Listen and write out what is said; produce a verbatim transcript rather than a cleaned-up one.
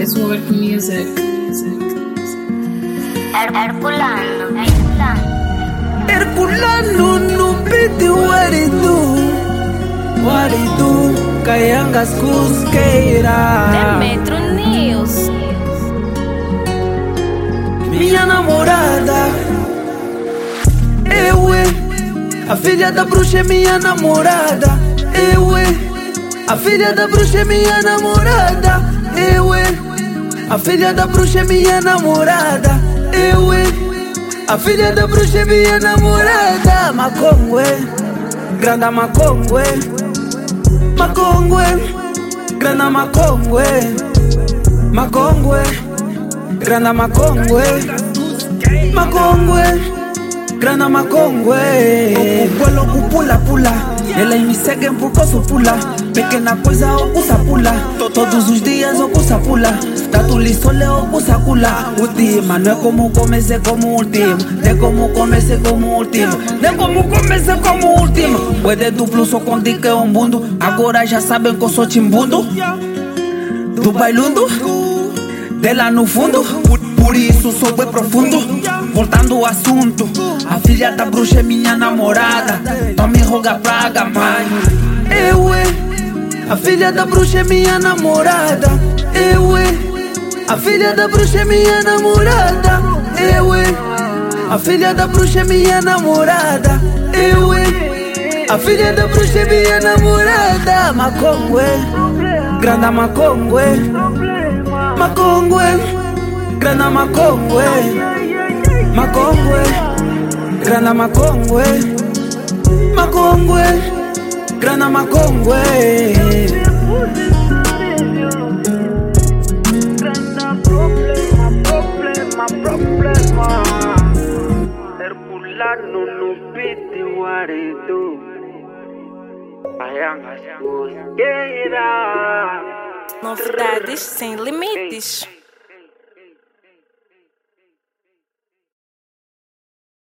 always work music. Herculano, Herculano. Herculano no beat, what it do? What it do? Cayangas Cusqueira. Demetro News. Minha namorada, eu é a filha da bruxa, é minha namorada. Eu é a filha da bruxa, é minha namorada. Eu é a filha da bruxa, é minha namorada. Eu é a filha da bruxa, é minha namorada. Macongue, grande macongue, macongue, grande macongue, macongue. Grana Macongue, Macongue, Grana Macongue. O pueblo pula pula, ela me segue por causa pula. Pequena coisa ocusa pula, todos os dias ocusa pula. Tato lisole ocusa cula. Última, não é como comecei como último, não é como comecei como último, não é como comecei como último. Puede duplo, só conti que é um mundo. Agora já sabem que eu sou timbundo do bailundo. Dela no fundo, por, por isso sou bem profundo. Voltando ao assunto, a filha da bruxa é minha namorada. Não me roga praga, mãe. Eu é a filha da bruxa, é minha namorada. Eu é a filha da bruxa, é minha namorada. Eu é a filha da bruxa, é minha namorada. Eu é a filha da bruxa, é minha namorada. Macongue, grande macongue. Macongue, grana macongue, macongue, grana macongue, macongue, grana macongue. Grana problema, problema, problema. Herculano no beat, what it do? Cayangas Cusqueira. Novidades sem limites.